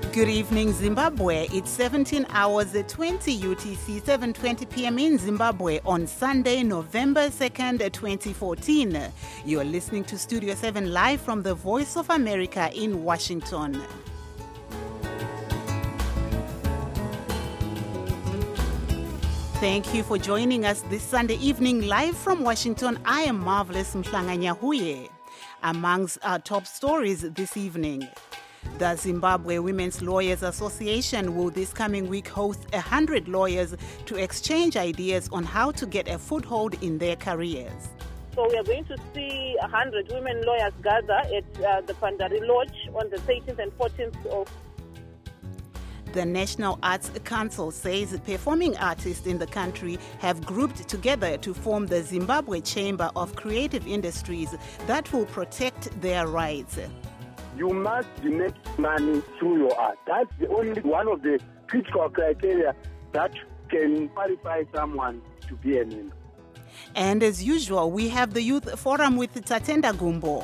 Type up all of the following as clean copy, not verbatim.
Good evening, Zimbabwe. It's 17 hours at 20 UTC, 7:20 p.m. in Zimbabwe on Sunday, November 2nd, 2014. You're listening to Studio 7 live from the Voice of America in Washington. Thank you for joining us this Sunday evening live from Washington. I am Marvelous Mhlanganyahuye. Amongst our top stories this evening, the Zimbabwe Women's Lawyers Association will this coming week host 100 lawyers to exchange ideas on how to get a foothold in their careers. So we are going to see 100 women lawyers gather at the Pandari Lodge on the 13th and 14th of. The National Arts Council says performing artists in the country have grouped together to form the Zimbabwe Chamber of Creative Industries that will protect their rights. You must make money through your art. That's the only one of the critical criteria that can qualify someone to be a member. And as usual, we have the Youth Forum with Tatenda Gumbo.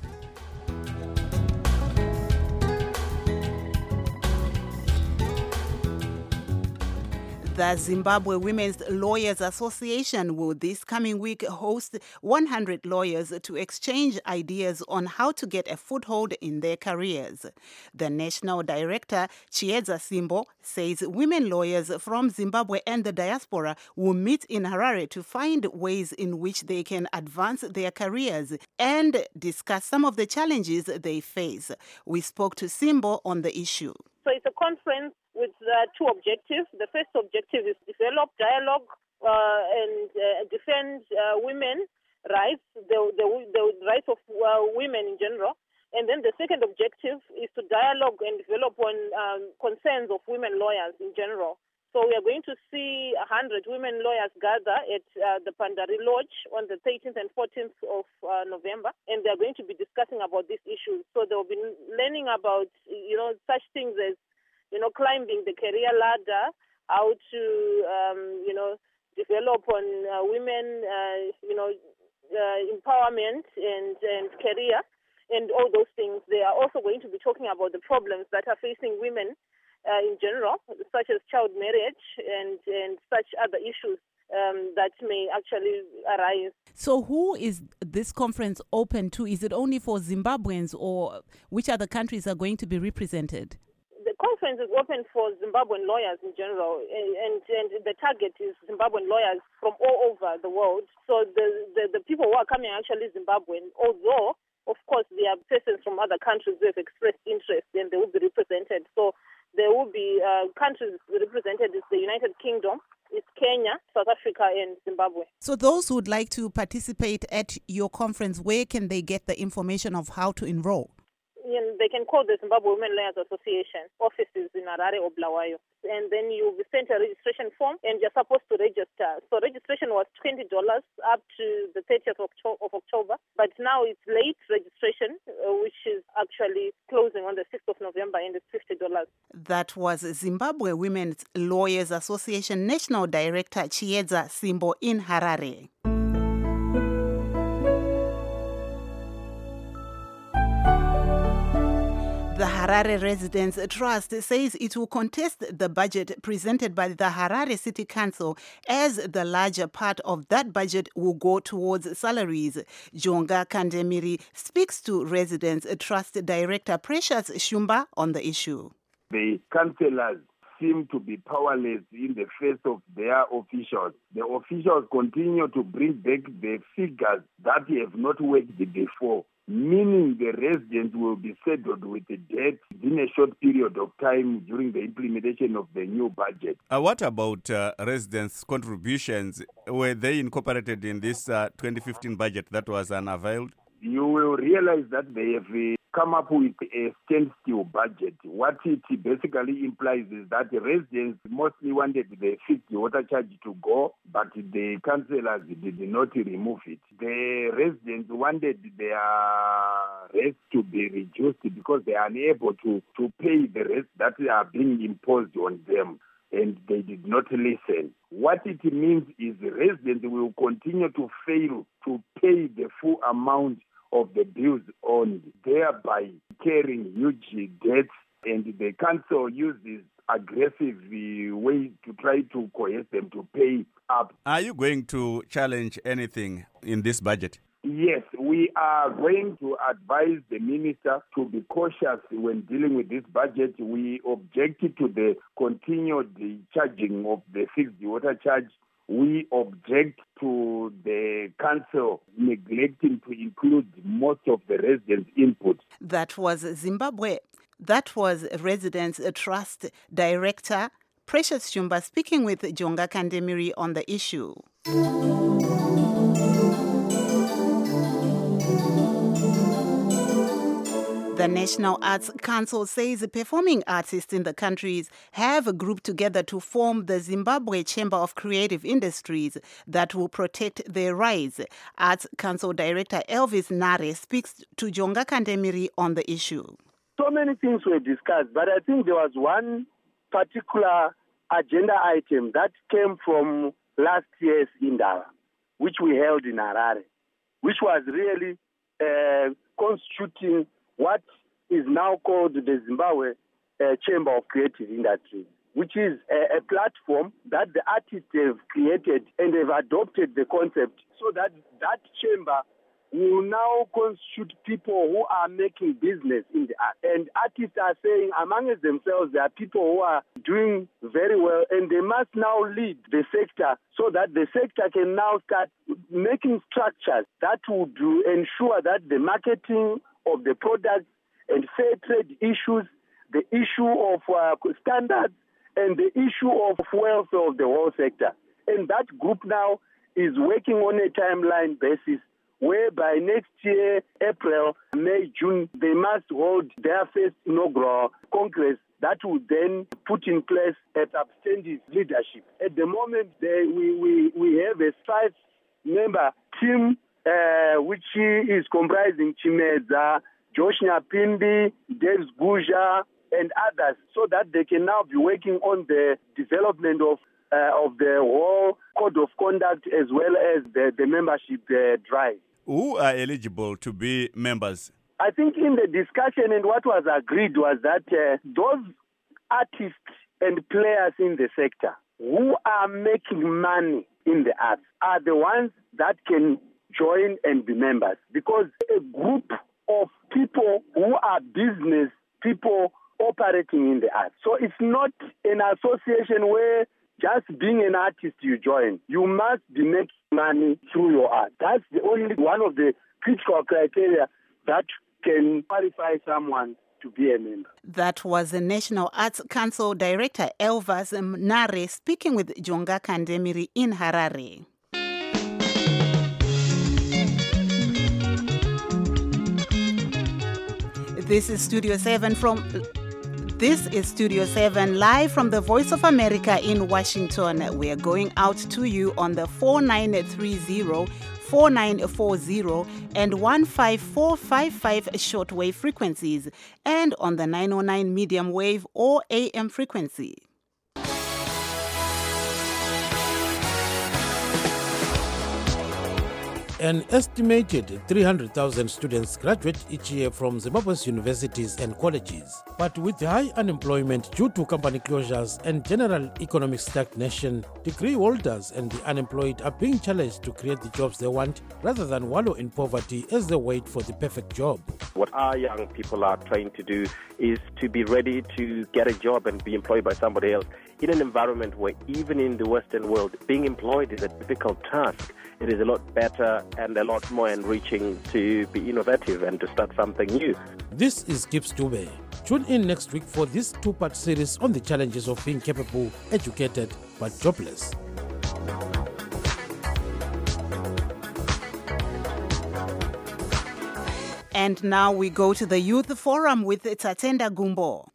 The Zimbabwe Women's Lawyers Association will this coming week host 100 lawyers to exchange ideas on how to get a foothold in their careers. The national director, Chiedza Simbo, says women lawyers from Zimbabwe and the diaspora will meet in Harare to find ways in which they can advance their careers and discuss some of the challenges they face. We spoke to Simbo on the issue. So it's a conference with two objectives. The first objective is develop dialogue and defend women's rights, the rights of women in general. And then the second objective is to dialogue and develop on concerns of women lawyers in general. So we are going to see 100 women lawyers gather at the Pandari Lodge on the 13th and 14th of November, and they are going to be discussing about these issues. So they will be learning about, such things as, climbing the career ladder, how to, develop on women, empowerment and career, and all those things. They are also going to be talking about the problems that are facing women in general, such as child marriage and such other issues that may actually arise. So who is this conference open to? Is it only for Zimbabweans, or which other countries are going to be represented? The conference is open for Zimbabwean lawyers in general, and the target is Zimbabwean lawyers from all over the world. So the people who are coming are actually Zimbabwean, although, of course, there are persons from other countries who have expressed interest and they will be represented. So there will be countries represented. It's the United Kingdom, it's Kenya, South Africa, and Zimbabwe. So those who would like to participate at your conference, where can they get the information of how to enroll? They can call the Zimbabwe Women Lawyers Association offices in Harare or Bulawayo. And then you'll be sent a registration form and you're supposed to register. So registration was $20 up to the 30th of October. But now it's late registration, which is actually closing on the 6th of November, and it's $50. That was Zimbabwe Women's Lawyers Association National Director Chiedza Simbo in Harare. The Harare Residents Trust says it will contest the budget presented by the Harare City Council, as the larger part of that budget will go towards salaries. Jonga Kandemiri speaks to Residents Trust Director Precious Shumba on the issue. The councillors seem to be powerless in the face of their officials. The officials continue to bring back the figures that have not worked before, meaning the residents will be saddled with a debt in a short period of time during the implementation of the new budget. What about residents' contributions? Were they incorporated in this 2015 budget that was unavailed? You will realize that they have come up with a standstill budget. What it basically implies is that the residents mostly wanted the fixed water charge to go, but the councillors did not remove it. The residents wanted their rates to be reduced because they are unable to pay the rates that are being imposed on them, and they did not listen. What it means is the residents will continue to fail to pay the full amount of the bills owed, thereby carrying huge debts and the council uses aggressive way to try to coerce them to pay up. Are you going to challenge anything in this budget? Yes, we are going to advise the minister to be cautious when dealing with this budget. We objected to the continued charging of the fixed water charge. We object to the council neglecting to include most of the residents' input. That was Residents Trust Director Precious Shumba speaking with Jonga Kandemiri on the issue. The National Arts Council says performing artists in the countries have grouped together to form the Zimbabwe Chamber of Creative Industries that will protect their rights. Arts Council Director Elvis Nare speaks to Jonga Kandemiri on the issue. So many things were discussed, but I think there was one particular agenda item that came from last year's Indaba, which we held in Harare, which was really constituting what is now called the Zimbabwe Chamber of Creative Industries, which is a platform that the artists have created and have adopted the concept so that that chamber will now constitute people who are making business in the art. And artists are saying among themselves there are people who are doing very well and they must now lead the sector so that the sector can now start making structures that would ensure that the marketing of the products and fair trade issues, the issue of standards, and the issue of wealth of the whole sector. And that group now is working on a timeline basis whereby next year, April, May, June, they must hold their first inaugural Congress that would then put in place a substantive leadership. At the moment, we have a 5-member team which is comprising Chimeza, Josh Nyapindi, Dave Guja, and others, so that they can now be working on the development of the whole code of conduct as well as the membership drive. Who are eligible to be members? I think in the discussion and what was agreed was that those artists and players in the sector who are making money in the arts are the ones that can join and be members, because a group of people who are business people operating in the arts. So it's not an association where just being an artist you join. You must be making money through your art. That's the only one of the critical criteria that can qualify someone to be a member. That was the National Arts Council Director Elvis Nare speaking with Jonga Kandemiri in Harare. This is Studio 7 live from the Voice of America in Washington. We are going out to you on the 4930, 4940 and 15455 shortwave frequencies and on the 909 medium wave or AM frequency. An estimated 300,000 students graduate each year from Zimbabwe's universities and colleges. But with high unemployment due to company closures and general economic stagnation, degree holders and the unemployed are being challenged to create the jobs they want rather than wallow in poverty as they wait for the perfect job. What our young people are trying to do is to be ready to get a job and be employed by somebody else in an environment where even in the Western world, being employed is a difficult task. It is a lot better and a lot more enriching to be innovative and to start something new. This is Gibbs Dube. Tune in next week for this 2-part series on the challenges of being capable, educated, but jobless. And now we go to the Youth Forum with Tatenda Gumbo.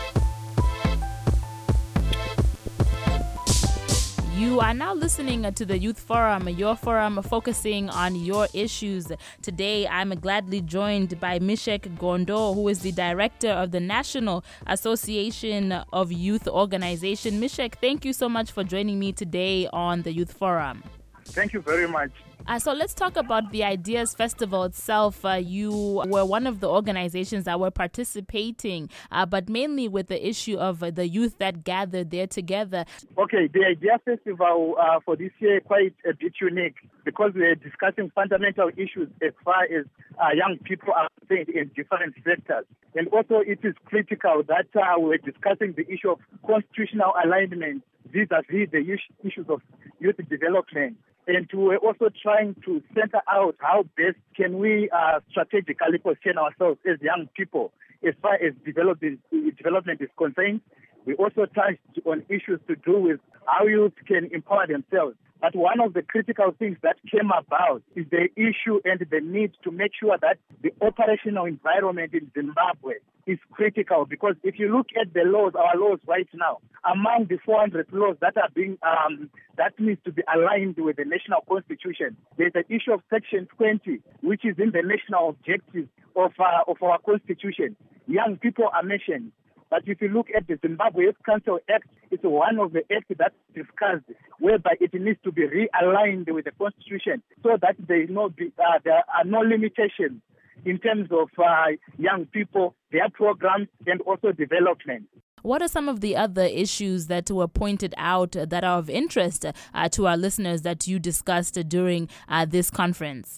You are now listening to the Youth Forum, your forum focusing on your issues. Today, I'm gladly joined by Mishek Gondo, who is the director of the National Association of Youth Organization. Mishek, thank you so much for joining me today on the Youth Forum. Thank you very much. So let's talk about the Ideas Festival itself. You were one of the organizations that were participating, but mainly with the issue of the youth that gathered there together. Okay, the Ideas Festival for this year quite a bit unique because we're discussing fundamental issues as far as young people are concerned in different sectors. And also it is critical that we're discussing the issue of constitutional alignment vis-a-vis the issues of youth development. And we're also trying to center out how best can we strategically position ourselves as young people as far as development is concerned. We also touched on issues to do with how youth can empower themselves. But one of the critical things that came about is the issue and the need to make sure that the operational environment in Zimbabwe is critical, because if you look at the laws, our laws right now, among the 400 laws that are being that needs to be aligned with the national constitution, there's the issue of Section 20, which is in the national objectives of our constitution. Young people are mentioned. But if you look at the Zimbabwe Youth Council Act, it's one of the acts that's discussed, whereby it needs to be realigned with the Constitution so that there are no limitations in terms of young people, their programs, and also development. What are some of the other issues that were pointed out that are of interest to our listeners that you discussed during this conference?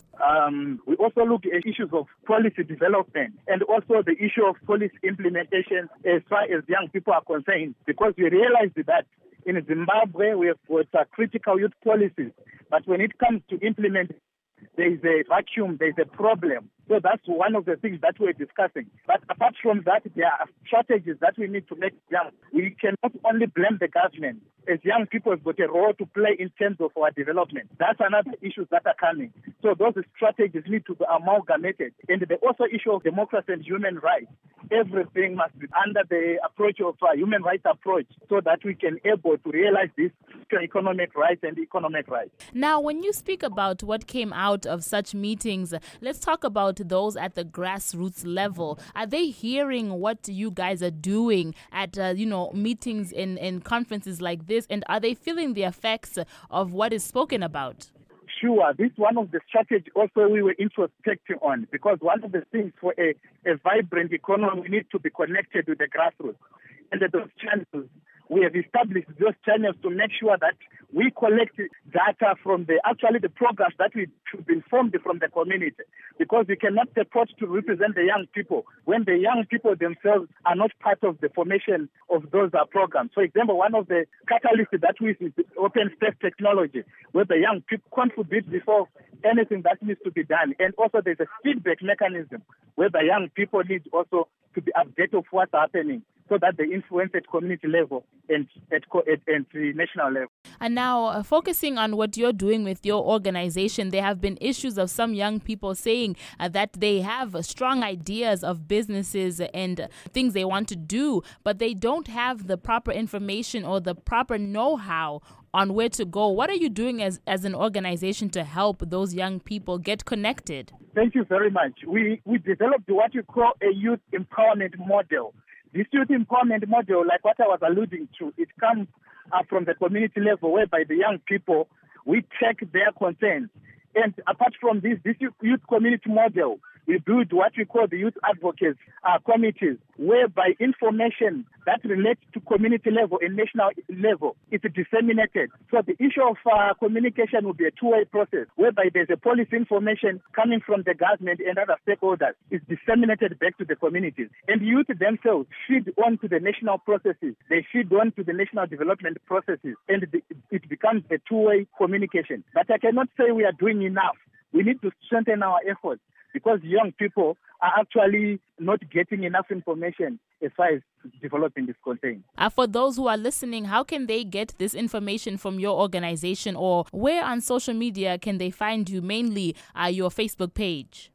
We also look at issues of policy development and also the issue of policy implementation as far as young people are concerned, because we realized that in Zimbabwe we have got critical youth policies, but when it comes to implement, there is a vacuum, there is a problem. So that's one of the things that we're discussing. But apart from that, there are strategies that we need to make young. We cannot only blame the government. As young people have got a role to play in terms of our development. That's another issue that are coming. So those strategies need to be amalgamated. And the also issue of democracy and human rights. Everything must be under the approach of a human rights approach so that we can able to realize this economic rights and economic rights. Now, when you speak about what came out of such meetings, let's talk about those at the grassroots level. Are they hearing what you guys are doing at meetings in conferences like this, and are they feeling the effects of what is spoken about? Sure. This is one of the strategies also we were introspecting on, because one of the things for a vibrant economy, we need to be connected with the grassroots. And those channels, we have established those channels to make sure that we collect data from the programs that we should be informed from the community, because we cannot support to represent the young people when the young people themselves are not part of the formation of those programs. For example, one of the catalysts that we use is open space technology, where the young people contribute before anything that needs to be done. And also there's a feedback mechanism where the young people need also to be updated of what's happening, so that they influence at community level and at the national level. And now, focusing on what you're doing with your organization, there have been issues of some young people saying that they have strong ideas of businesses and things they want to do, but they don't have the proper information or the proper know-how on where to go. What are you doing as an organization to help those young people get connected? Thank you very much. We developed what we call a youth empowerment model. This youth empowerment model, like what I was alluding to, it comes from the community level, whereby the young people, we check their concerns. And apart from this youth community model, we build what we call the youth advocates committees, whereby information that relates to community level and national level is disseminated. So the issue of communication will be a two-way process, whereby there's a policy information coming from the government and other stakeholders is disseminated back to the communities. And youth themselves feed on to the national processes. They feed on to the national development processes. And it becomes a two-way communication. But I cannot say we are doing enough. We need to strengthen our efforts, because young people are actually not getting enough information as far as developing this content. For those who are listening, how can they get this information from your organization, or where on social media can they find you, mainly your Facebook page?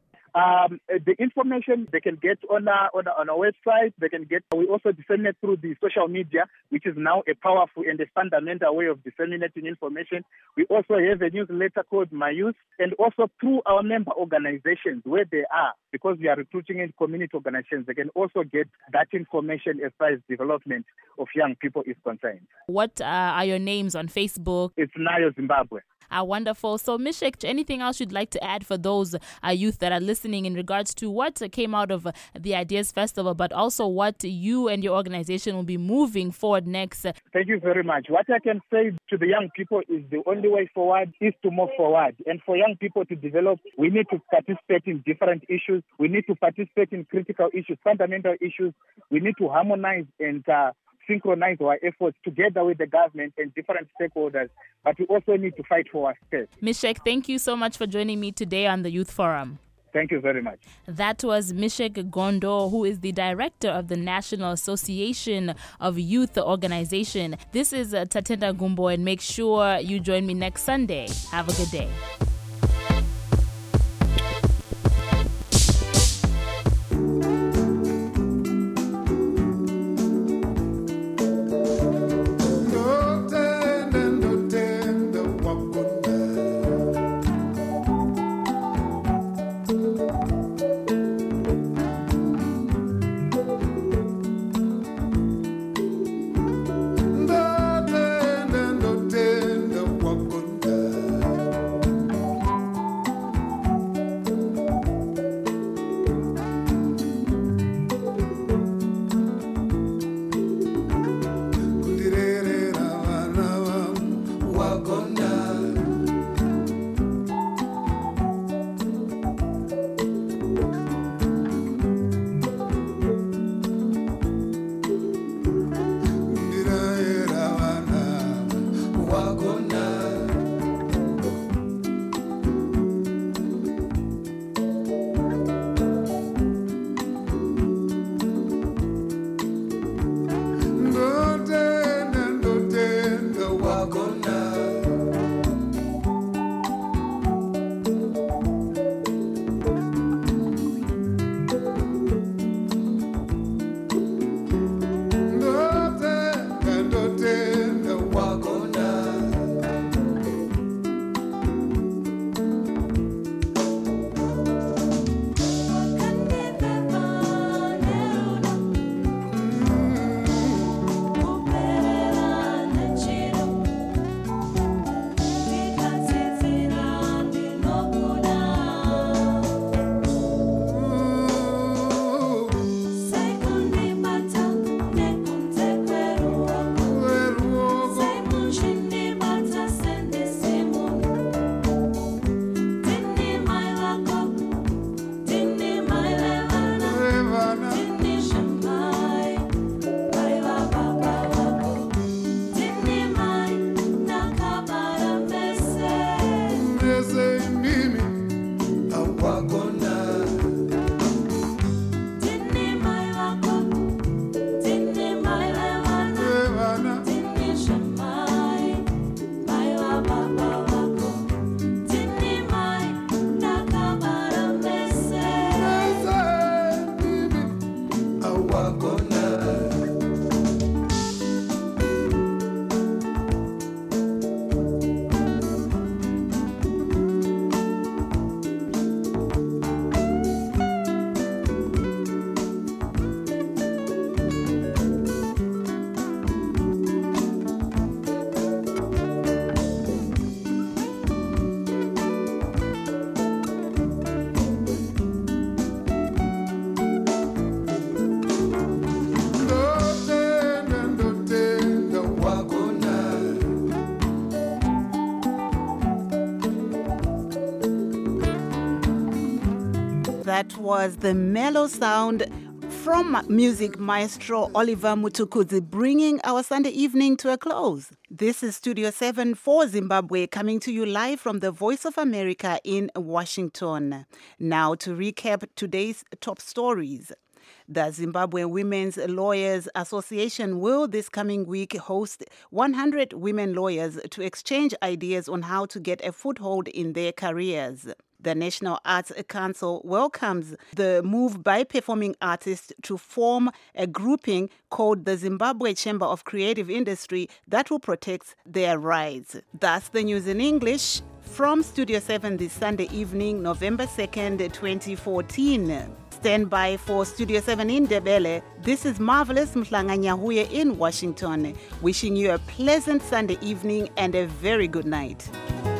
The information they can get on our website. We also disseminate through the social media, which is now a powerful and a fundamental way of disseminating information. We also have a newsletter called My Youth, and also through our member organizations where they are, because we are recruiting in community organizations, they can also get that information as far as development of young people is concerned. What are your names on Facebook? It's Nayo Zimbabwe. Wonderful. So, Mishek, anything else you'd like to add for those youth that are listening in regards to what came out of the Ideas Festival, but also what you and your organization will be moving forward next? Thank you very much. What I can say to the young people is the only way forward is to move forward. And for young people to develop, we need to participate in different issues. We need to participate in critical issues, fundamental issues. We need to harmonize and synchronize our efforts together with the government and different stakeholders. But we also need to fight for our space. Mishek, thank you so much for joining me today on the Youth Forum. Thank you very much. That was Mishek Gondo, who is the director of the National Association of Youth Organization. This is Tatenda Gumbo, and make sure you join me next Sunday. Have a good day. That was the mellow sound from music maestro Oliver Mutukudzi, bringing our Sunday evening to a close. This is Studio 7 for Zimbabwe, coming to you live from the Voice of America in Washington. Now to recap today's top stories. The Zimbabwe Women's Lawyers Association will this coming week host 100 women lawyers to exchange ideas on how to get a foothold in their careers. The National Arts Council welcomes the move by performing artists to form a grouping called the Zimbabwe Chamber of Creative Industry that will protect their rights. That's the news in English from Studio 7 this Sunday evening, November 2nd, 2014. Stand by for Studio 7 in Ndebele. This is Marvelous Mhlanganyahuye in Washington, wishing you a pleasant Sunday evening and a very good night.